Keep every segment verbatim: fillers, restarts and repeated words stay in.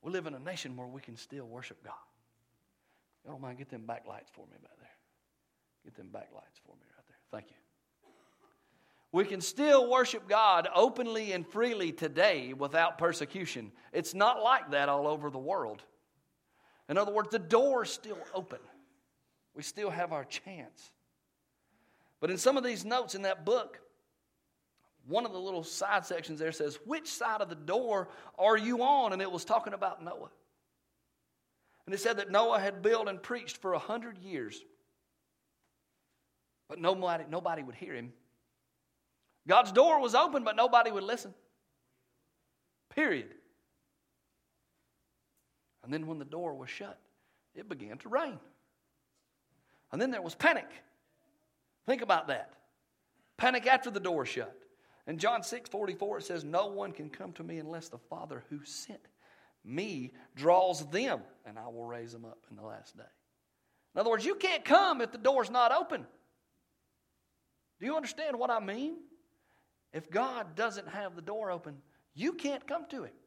We live in a nation where we can still worship God. You don't mind, get them backlights for me back there. Get them backlights for me right there. Thank you. We can still worship God openly and freely today without persecution. It's not like that all over the world. In other words, the door is still open. We still have our chance. But in some of these notes in that book, one of the little side sections there says, which side of the door are you on? And it was talking about Noah. And it said that Noah had built and preached for a hundred years. But nobody, nobody would hear him. God's door was open, but nobody would listen. Period. And then when the door was shut, it began to rain. And then there was panic. Think about that. Panic after the door shut. In John six forty-four, it says, no one can come to me unless the Father who sent me draws them, and I will raise them up in the last day. In other words, you can't come if the door's not open. Do you understand what I mean? If God doesn't have the door open, you can't come to Him.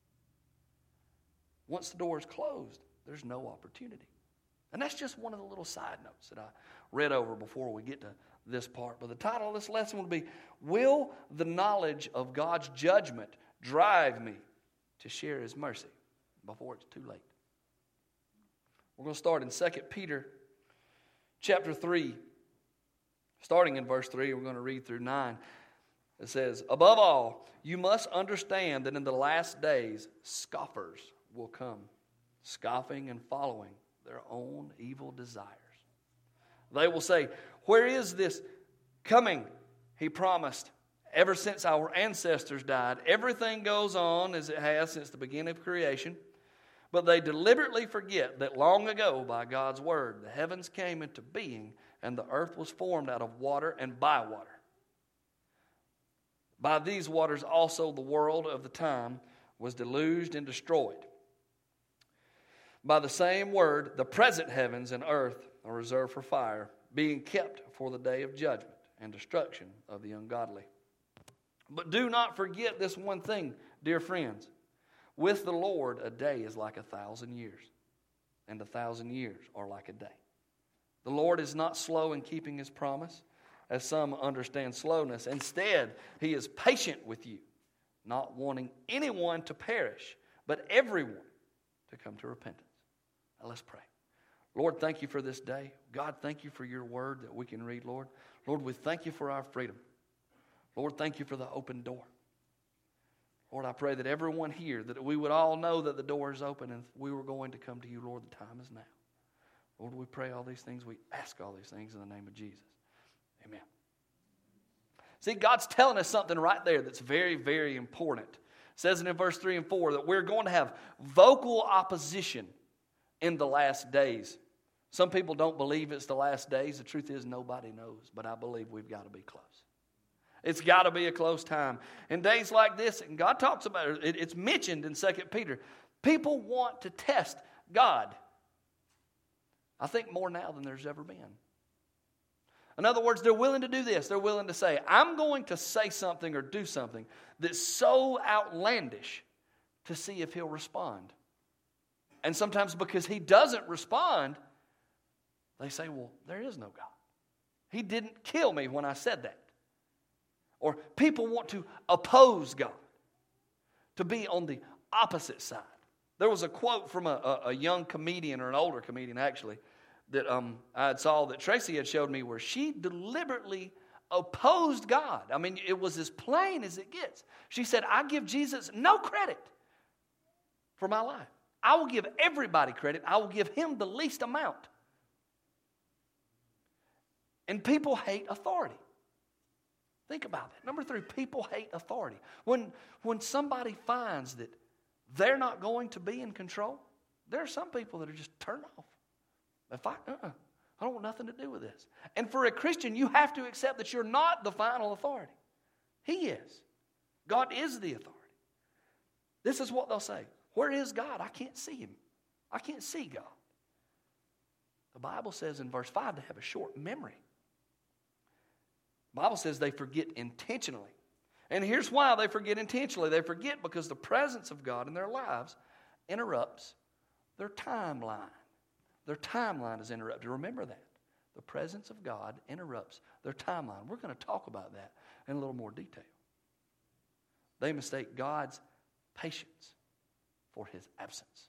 Once the door is closed, there's no opportunity. And that's just one of the little side notes that I read over before we get to this part. But the title of this lesson would be, will the knowledge of God's judgment drive me to share His mercy before it's too late? We're going to start in Second Peter chapter three. Starting in verse three, we're going to read through nine. It says, above all, you must understand that in the last days, scoffers will come, scoffing and following their own evil desires. They will say, where is this coming He promised? Ever since our ancestors died, everything goes on as it has since the beginning of creation. But they deliberately forget that long ago, by God's word, the heavens came into being and the earth was formed out of water and by water. By these waters also the world of the time was deluged and destroyed. By the same word, the present heavens and earth are reserved for fire, being kept for the day of judgment and destruction of the ungodly. But do not forget this one thing, dear friends. With the Lord, a day is like a thousand years, and a thousand years are like a day. The Lord is not slow in keeping His promise, as some understand slowness. Instead, He is patient with you, not wanting anyone to perish, but everyone to come to repentance. Now let's pray. Lord, thank you for this day. God, thank you for your word that we can read, Lord. Lord, we thank you for our freedom. Lord, thank you for the open door. Lord, I pray that everyone here, that we would all know that the door is open and we were going to come to you, Lord, the time is now. Lord, we pray all these things. We ask all these things in the name of Jesus. Amen. See, God's telling us something right there that's very, very important. It says it in verse three and four that we're going to have vocal opposition in the last days. Some people don't believe it's the last days. The truth is nobody knows, but I believe we've got to be close. It's got to be a close time. In days like this, and God talks about it, it's mentioned in Second Peter, people want to test God. I think more now than there's ever been. In other words, they're willing to do this. They're willing to say, I'm going to say something or do something that's so outlandish to see if He'll respond. And sometimes because He doesn't respond, they say, well, there is no God. He didn't kill me when I said that. Or people want to oppose God, to be on the opposite side. There was a quote from a, a, a young comedian, or an older comedian actually, that um, I had saw that Tracy had showed me, where she deliberately opposed God. I mean, it was as plain as it gets. She said, I give Jesus no credit for my life. I will give everybody credit. I will give Him the least amount. And people hate authority. Think about that. Number three, people hate authority. When, when somebody finds that they're not going to be in control, there are some people that are just turned off. If I, uh-uh, I don't want nothing to do with this. And for a Christian, you have to accept that you're not the final authority. He is. God is the authority. This is what they'll say. Where is God? I can't see Him. I can't see God. The Bible says in verse five to have a short memory. The Bible says they forget intentionally. And here's why they forget intentionally. They forget because the presence of God in their lives interrupts their timeline. Their timeline is interrupted. Remember that. The presence of God interrupts their timeline. We're going to talk about that in a little more detail. They mistake God's patience for his absence.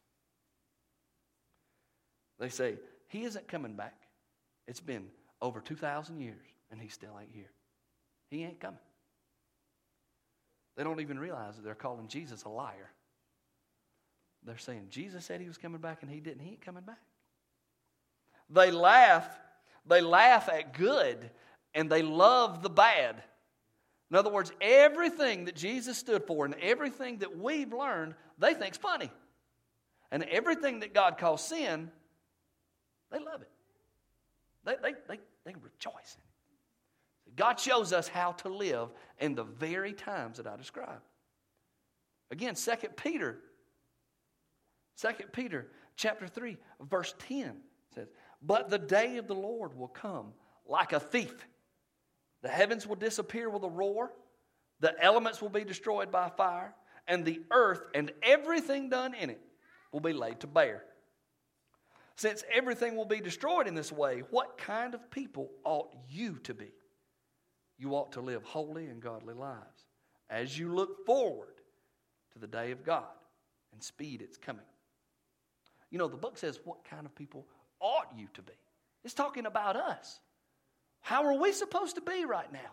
They say, he isn't coming back. It's been over two thousand years and he still ain't here. He ain't coming. They don't even realize that they're calling Jesus a liar. They're saying Jesus said he was coming back and he didn't. He ain't coming back. They laugh. They laugh at good and they love the bad. In other words, everything that Jesus stood for and everything that we've learned, they think's funny. And everything that God calls sin, they love it. They, they, they, they rejoice in it. God shows us how to live in the very times that I described. Again, Second Peter, Second Peter chapter three, verse ten says, but the day of the Lord will come like a thief. The heavens will disappear with a roar. The elements will be destroyed by fire. And the earth and everything done in it will be laid to bear. Since everything will be destroyed in this way, what kind of people ought you to be? You ought to live holy and godly lives as you look forward to the day of God and speed its coming. You know, the book says what kind of people ought you to be. It's talking about us. How are we supposed to be right now?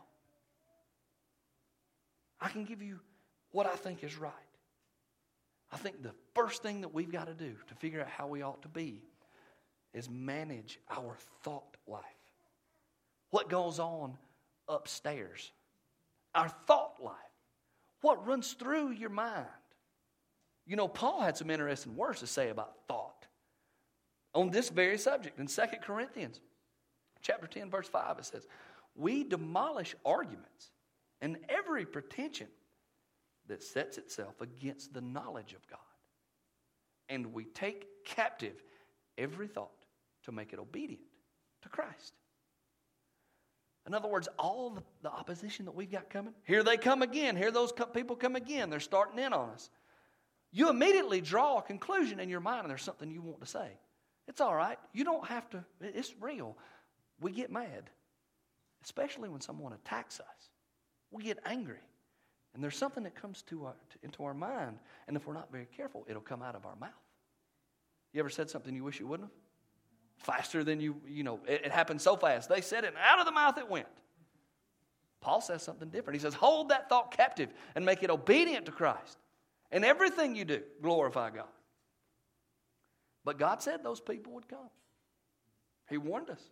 I can give you what I think is right. I think the first thing that we've got to do to figure out how we ought to be is manage our thought life. What goes on upstairs? Our thought life. What runs through your mind? You know, Paul had some interesting words to say about thought on this very subject. In Second Corinthians chapter ten, verse five, it says, we demolish arguments and every pretension that sets itself against the knowledge of God. And we take captive every thought to make it obedient to Christ. In other words, all the, the opposition that we've got coming, here they come again. Here those people come again. They're starting in on us. You immediately draw a conclusion in your mind and there's something you want to say. It's all right. You don't have to. It's real. We get mad, especially when someone attacks us. We get angry. And there's something that comes to our, to, into our mind, and if we're not very careful, it'll come out of our mouth. You ever said something you wish you wouldn't have? Faster than you, you know, it, it happened so fast. They said it, and out of the mouth it went. Paul says something different. He says, hold that thought captive and make it obedient to Christ. And everything you do, glorify God. But God said those people would come. He warned us.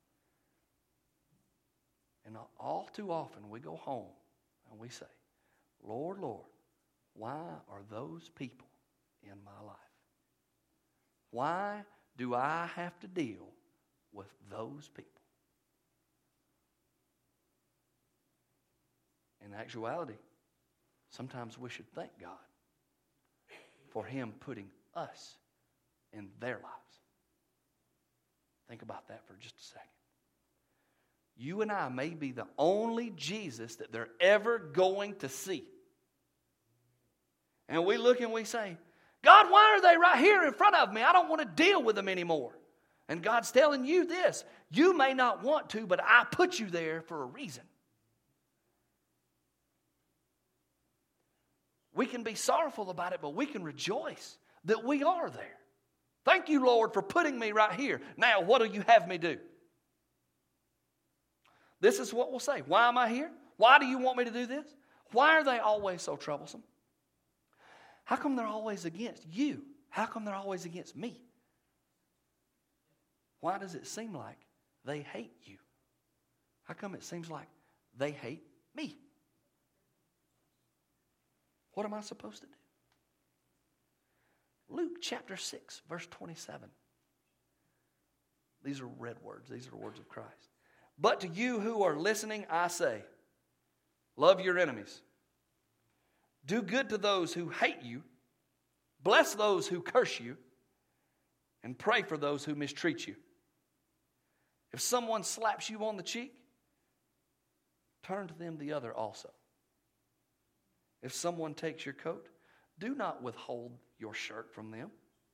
And all too often we go home and we say, Lord, Lord, why are those people in my life? Why do I have to deal with those people? In actuality, sometimes we should thank God for Him putting us in their lives. Think about that for just a second. You and I may be the only Jesus that they're ever going to see. And we look and we say, God, why are they right here in front of me? I don't want to deal with them anymore. And God's telling you this. You may not want to, but I put you there for a reason. We can be sorrowful about it, but we can rejoice that we are there. Thank you, Lord, for putting me right here. Now, what do you have me do? This is what we'll say. Why am I here? Why do you want me to do this? Why are they always so troublesome? How come they're always against you? How come they're always against me? Why does it seem like they hate you? How come it seems like they hate me? What am I supposed to do? Luke chapter six, verse twenty-seven. These are red words. These are the words of Christ. But to you who are listening, I say, love your enemies. Do good to those who hate you. Bless those who curse you. And pray for those who mistreat you. If someone slaps you on the cheek, turn to them the other also. If someone takes your coat, do not withhold your shirt from them.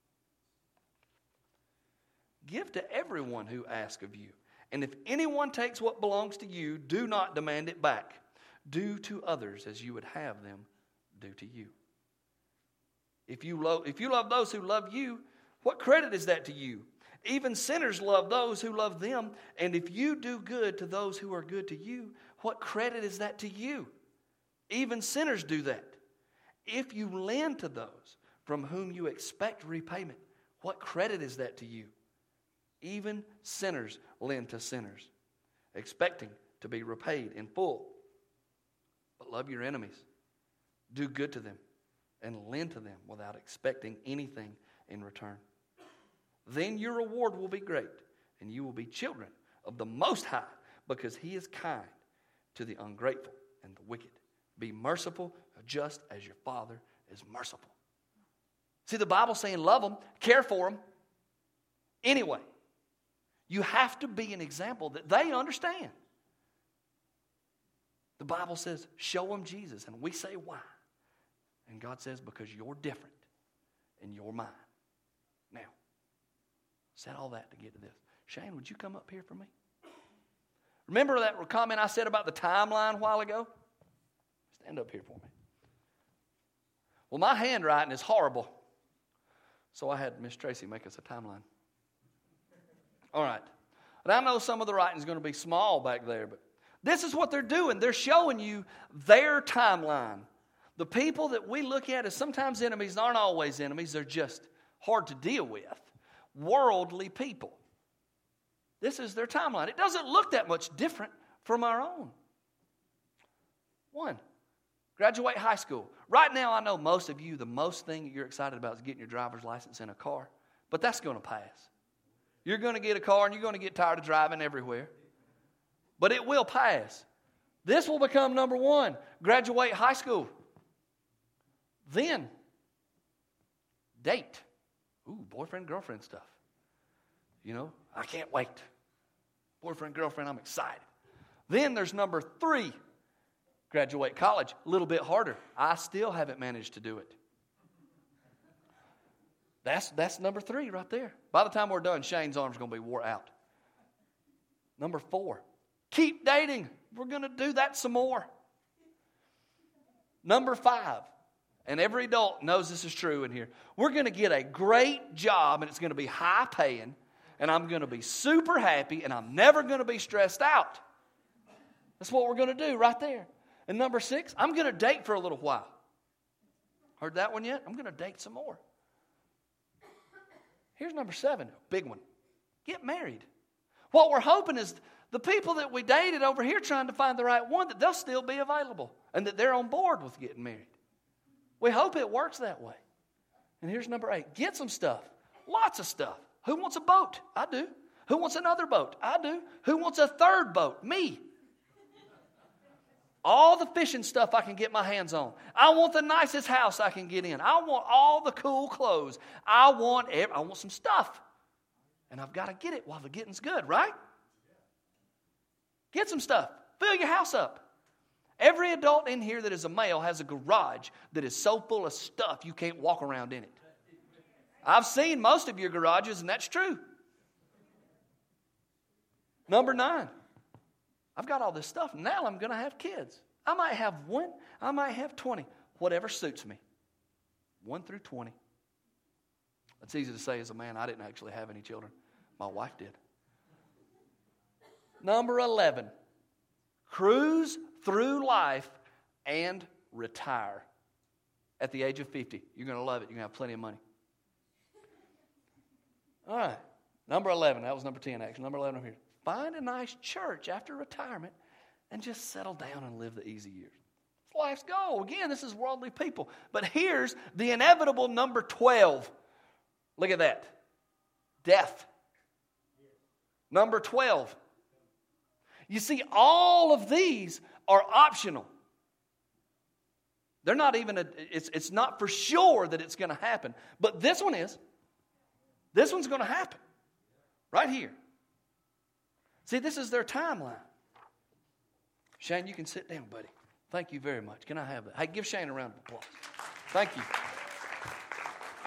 Give to everyone who asks of you. And if anyone takes what belongs to you, do not demand it back. Do to others as you would have them do to you. If you love, if you love those who love you, what credit is that to you? Even sinners love those who love them. And if you do good to those who are good to you, what credit is that to you? Even sinners do that. If you lend to those from whom you expect repayment, what credit is that to you? Even sinners lend to sinners, expecting to be repaid in full. But love your enemies. Do good to them and lend to them without expecting anything in return. Then your reward will be great, and you will be children of the Most High, because He is kind to the ungrateful and the wicked. Be merciful, just as your Father is merciful. See, the Bible's saying love them, care for them. Anyway, you have to be an example that they understand. The Bible says, show them Jesus, and we say, why? And God says, because you're different and you're mine. Now, said all that to get to this. Shane, would you come up here for me? Remember that comment I said about the timeline a while ago? Stand up here for me. Well, my handwriting is horrible, so I had Miss Tracy make us a timeline. All right. And I know some of the writing is going to be small back there, but this is what they're doing. They're showing you their timeline. The people that we look at as sometimes enemies aren't always enemies. They're just hard to deal with. Worldly people. This is their timeline. It doesn't look that much different from our own. One, graduate high school. Right now, I know most of you, the most thing that you're excited about is getting your driver's license in a car. But that's going to pass. You're going to get a car and you're going to get tired of driving everywhere. But it will pass. This will become number one. Graduate high school. Then, date. Ooh, boyfriend, girlfriend stuff. You know, I can't wait. Boyfriend, girlfriend, I'm excited. Then there's number three. Graduate college. A little bit harder. I still haven't managed to do it. That's, that's number three right there. By the time we're done, Shane's arm's going to be wore out. Number four. Keep dating. We're going to do that some more. Number five. And every adult knows this is true in here. We're going to get a great job, and it's going to be high paying, and I'm going to be super happy, and I'm never going to be stressed out. That's what we're going to do right there. And number six, I'm going to date for a little while. Heard that one yet? I'm going to date some more. Here's number seven, a big one. Get married. What we're hoping is the people that we dated over here trying to find the right one, that they'll still be available and that they're on board with getting married. We hope it works that way. And here's number eight. Get some stuff. Lots of stuff. Who wants a boat? I do. Who wants another boat? I do. Who wants a third boat? Me. All the fishing stuff I can get my hands on. I want the nicest house I can get in. I want all the cool clothes. I want every, I want some stuff. And I've got to get it while the getting's good, right? Get some stuff. Fill your house up. Every adult in here that is a male has a garage that is so full of stuff you can't walk around in it. I've seen most of your garages, and that's true. Number nine. I've got all this stuff. Now I'm going to have kids. I might have one. I might have twenty. Whatever suits me. One through twenty. That's easy to say as a man. I didn't actually have any children. My wife did. Number eleven. Cruise through life and retire at the age of fifty. You're going to love it. You're going to have plenty of money. All right. Number eleven. That was number ten, actually. Number eleven over here. Find a nice church after retirement and just settle down and live the easy years. It's life's goal. Again, this is worldly people. But here's the inevitable number twelve. Look at that. Death. Number twelve. You see, all of these are optional. They're not even, a, it's, it's not for sure that it's going to happen. But this one is. This one's going to happen. Right here. See, this is their timeline. Shane, you can sit down, buddy. Thank you very much. Can I have that? Hey, give Shane a round of applause. Thank you.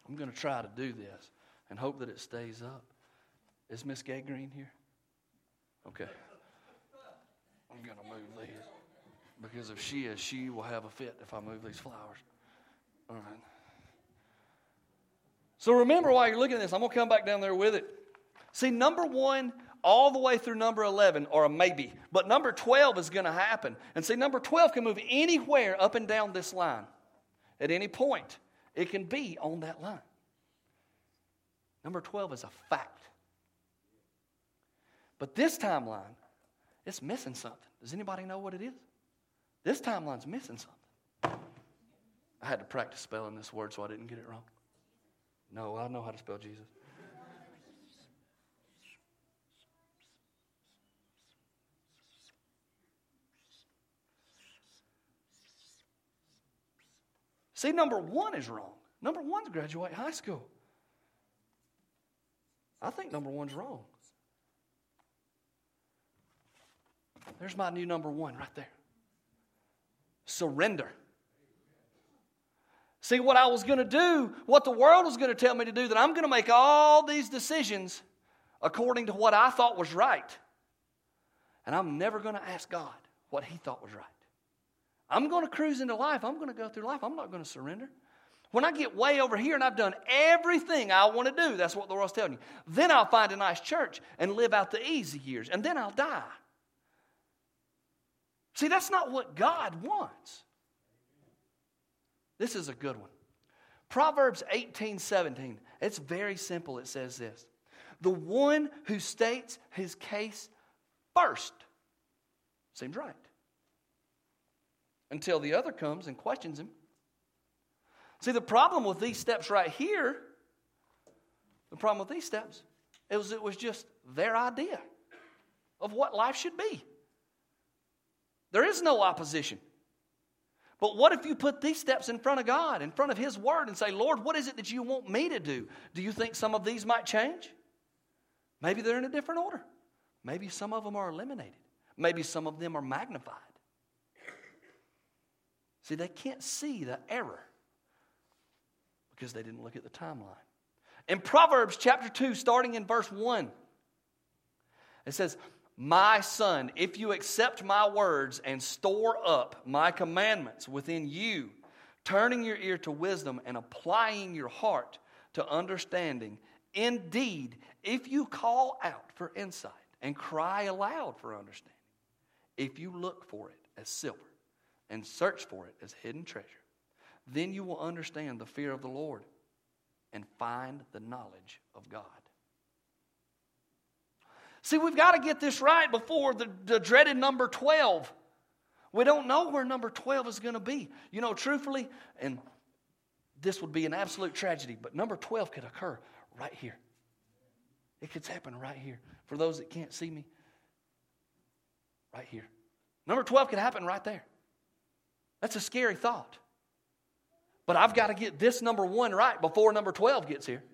I'm going to try to do this and hope that it stays up. Is Miss Gay Green here? Okay. I'm going to move these. Because if she is, she will have a fit if I move these flowers. All right. So remember, while you're looking at this, I'm going to come back down there with it. See, number one, all the way through number eleven, or a maybe. But number twelve is going to happen. And see, number twelve can move anywhere up and down this line. At any point, it can be on that line. Number twelve is a fact. But this timeline, it's missing something. Does anybody know what it is? This timeline's missing something. I had to practice spelling this word so I didn't get it wrong. No, I know how to spell Jesus. See, number one is wrong. Number one's graduate high school. I think number one's wrong. There's my new number one right there. Surrender. See, what I was going to do, what the world was going to tell me to do, that I'm going to make all these decisions according to what I thought was right. And I'm never going to ask God what He thought was right. I'm going to cruise into life. I'm going to go through life. I'm not going to surrender. When I get way over here and I've done everything I want to do, that's what the world's telling you, then I'll find a nice church and live out the easy years, and then I'll die. See, that's not what God wants. This is a good one. Proverbs eighteen seventeen. It's very simple. It says this: the one who states his case first seems right, until the other comes and questions him. See, the problem with these steps right here, the problem with these steps, it was it was just their idea of what life should be. There is no opposition. But what if you put these steps in front of God, in front of His Word, and say, Lord, what is it that you want me to do? Do you think some of these might change? Maybe they're in a different order. Maybe some of them are eliminated. Maybe some of them are magnified. See, they can't see the error because they didn't look at the timeline. In Proverbs chapter two, starting in verse one, it says, my son, if you accept my words and store up my commandments within you, turning your ear to wisdom and applying your heart to understanding, indeed, if you call out for insight and cry aloud for understanding, if you look for it as silver and search for it as hidden treasure, then you will understand the fear of the Lord and find the knowledge of God. See, we've got to get this right before the, the dreaded number twelve. We don't know where number twelve is going to be. You know, truthfully, and this would be an absolute tragedy, but number twelve could occur right here. It could happen right here. For those that can't see me, right here. Number twelve could happen right there. That's a scary thought. But I've got to get this number one right before number twelve gets here.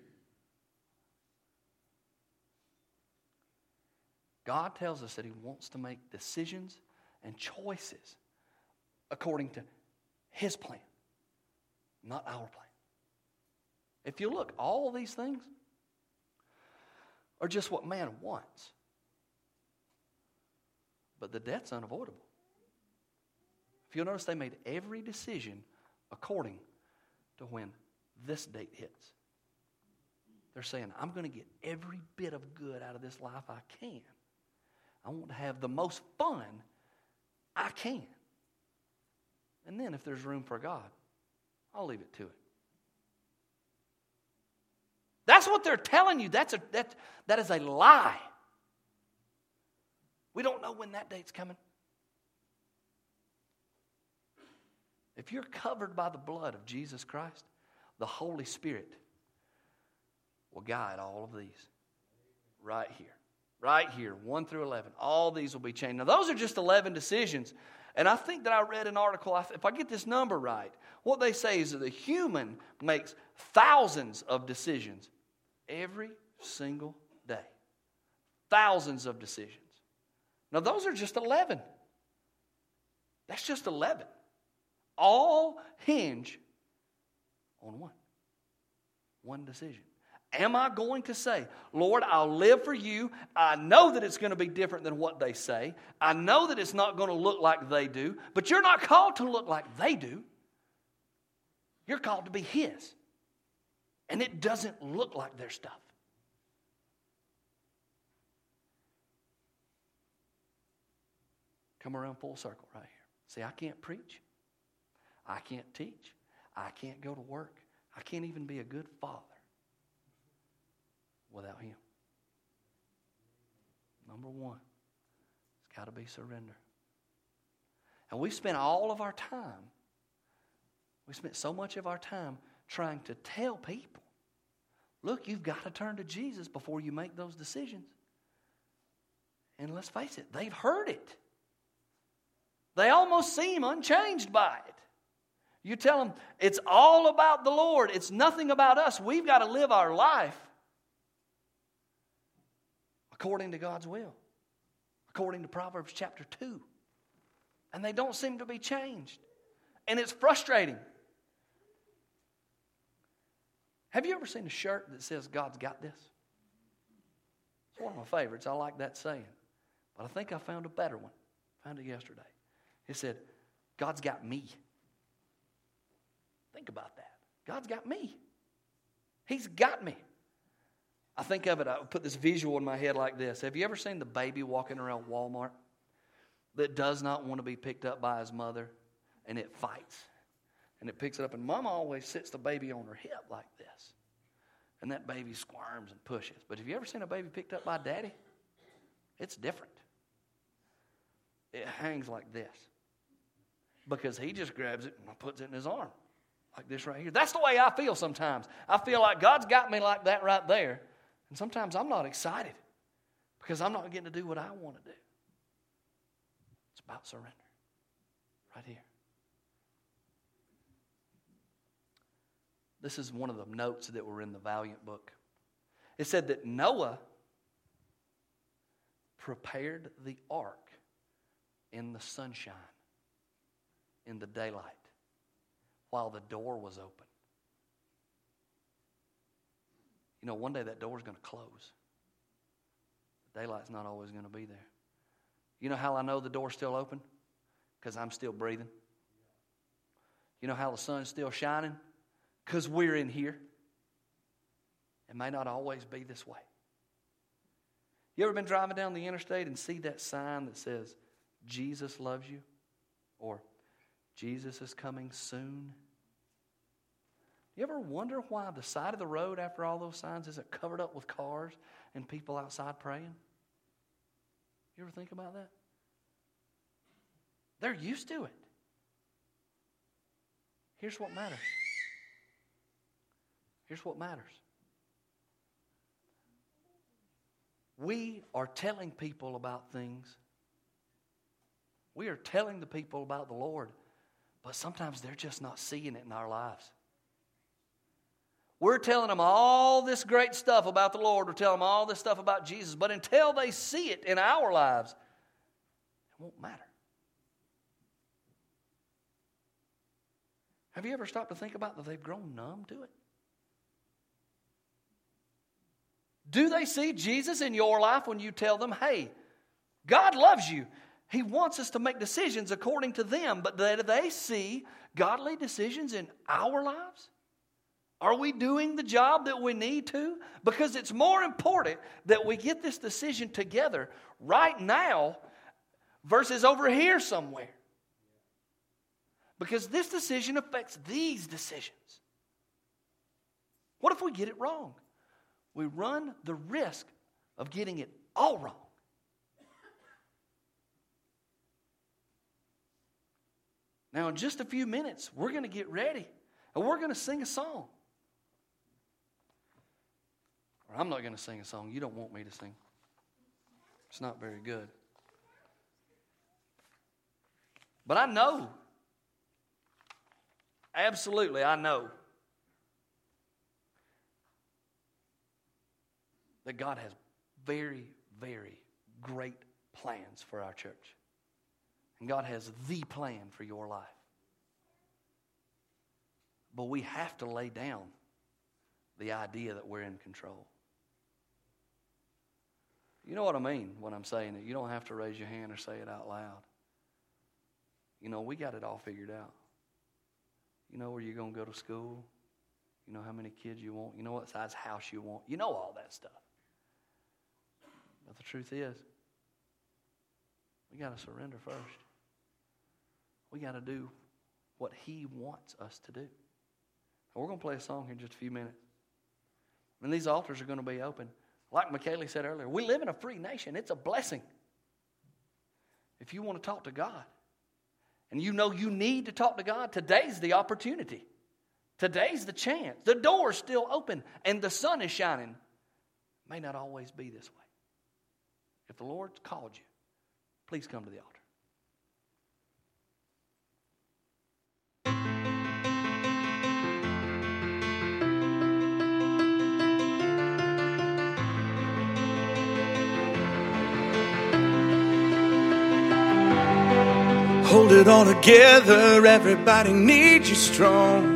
God tells us that He wants to make decisions and choices according to His plan, not our plan. If you look, all of these things are just what man wants. But the debt's unavoidable. If you'll notice, they made every decision according to when this date hits. They're saying, I'm going to get every bit of good out of this life I can. I want to have the most fun I can. And then if there's room for God, I'll leave it to it. That's what they're telling you. That's a, that, that is a lie. We don't know when that date's coming. If you're covered by the blood of Jesus Christ, the Holy Spirit will guide all of these right here. Right here, one through eleven. All these will be changed. Now, those are just eleven decisions. And I think that I read an article, if I get this number right, what they say is that the human makes thousands of decisions every single day. Thousands of decisions. Now, those are just eleven. That's just eleven. All hinge on one. One decision. Am I going to say, Lord, I'll live for you. I know that it's going to be different than what they say. I know that it's not going to look like they do. But you're not called to look like they do. You're called to be His. And it doesn't look like their stuff. Come around full circle right here. See, I can't preach. I can't teach. I can't go to work. I can't even be a good father without Him. Number one, it's got to be surrender. And we spent all of our time, we spent so much of our time trying to tell people, look, you've got to turn to Jesus before you make those decisions. And let's face it, they've heard it. They almost seem unchanged by it. You tell them, it's all about the Lord. It's nothing about us. We've got to live our life according to God's will, according to Proverbs chapter two. And they don't seem to be changed. And it's frustrating. Have you ever seen a shirt that says, God's got this? It's one of my favorites. I like that saying. But I think I found a better one. Found it yesterday. It said, God's got me. Think about that. God's got me. He's got me. I think of it, I put this visual in my head like this. Have you ever seen the baby walking around Walmart that does not want to be picked up by his mother, and it fights? And it picks it up, and Mama always sits the baby on her hip like this. And that baby squirms and pushes. But have you ever seen a baby picked up by Daddy? It's different. It hangs like this. Because he just grabs it and puts it in his arm. Like this right here. That's the way I feel sometimes. I feel like God's got me like that right there. And sometimes I'm not excited. Because I'm not getting to do what I want to do. It's about surrender. Right here. This is one of the notes that were in the Valiant book. It said that Noah prepared the ark in the sunshine, in the daylight, while the door was open. You know, one day that door is going to close. The daylight's not always going to be there. You know how I know the door's still open? Because I'm still breathing. You know how the sun's still shining? Because we're in here. It may not always be this way. You ever been driving down the interstate and see that sign that says, Jesus loves you? Or, Jesus is coming soon? You ever wonder why the side of the road after all those signs isn't covered up with cars and people outside praying? You ever think about that? They're used to it. Here's what matters. Here's what matters. We are telling people about things. We are telling the people about the Lord, but sometimes they're just not seeing it in our lives. We're telling them all this great stuff about the Lord. We're telling them all this stuff about Jesus, but until they see it in our lives, it won't matter. Have you ever stopped to think about that they've grown numb to it? Do they see Jesus in your life when you tell them, hey, God loves you. He wants us to make decisions according to them, but do they see godly decisions in our lives? Are we doing the job that we need to? Because it's more important that we get this decision together right now versus over here somewhere. Because this decision affects these decisions. What if we get it wrong? We run the risk of getting it all wrong. Now, in just a few minutes, we're going to get ready and we're going to sing a song. Or I'm not going to sing a song you don't want me to sing. It's not very good. But I know, absolutely, I know that God has very, very great plans for our church. And God has the plan for your life. But we have to lay down the idea that we're in control. You know what I mean when I'm saying it. You don't have to raise your hand or say it out loud. You know, we got it all figured out. You know where you're going to go to school. You know how many kids you want. You know what size house you want. You know all that stuff. But the truth is, we got to surrender first. We got to do what he wants us to do. And we're going to play a song here in just a few minutes. And these altars are going to be open. Like McKaylee said earlier, we live in a free nation. It's a blessing. If you want to talk to God, and you know you need to talk to God, today's the opportunity. Today's the chance. The door's still open, and the sun is shining. It may not always be this way. If the Lord's called you, please come to the altar. Hold it all together, everybody needs you strong.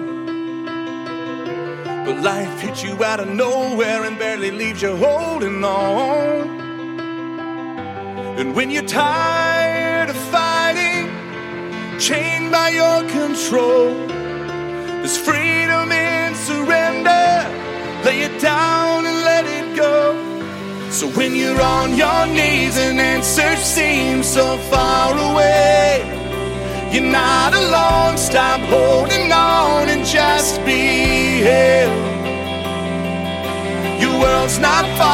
But life hits you out of nowhere and barely leaves you holding on. And when you're tired of fighting, chained by your control, there's freedom in surrender. Lay it down and let it go. So when you're on your knees and answers seem so far away, you're not alone. Stop holding on and just be held. Your world's not far.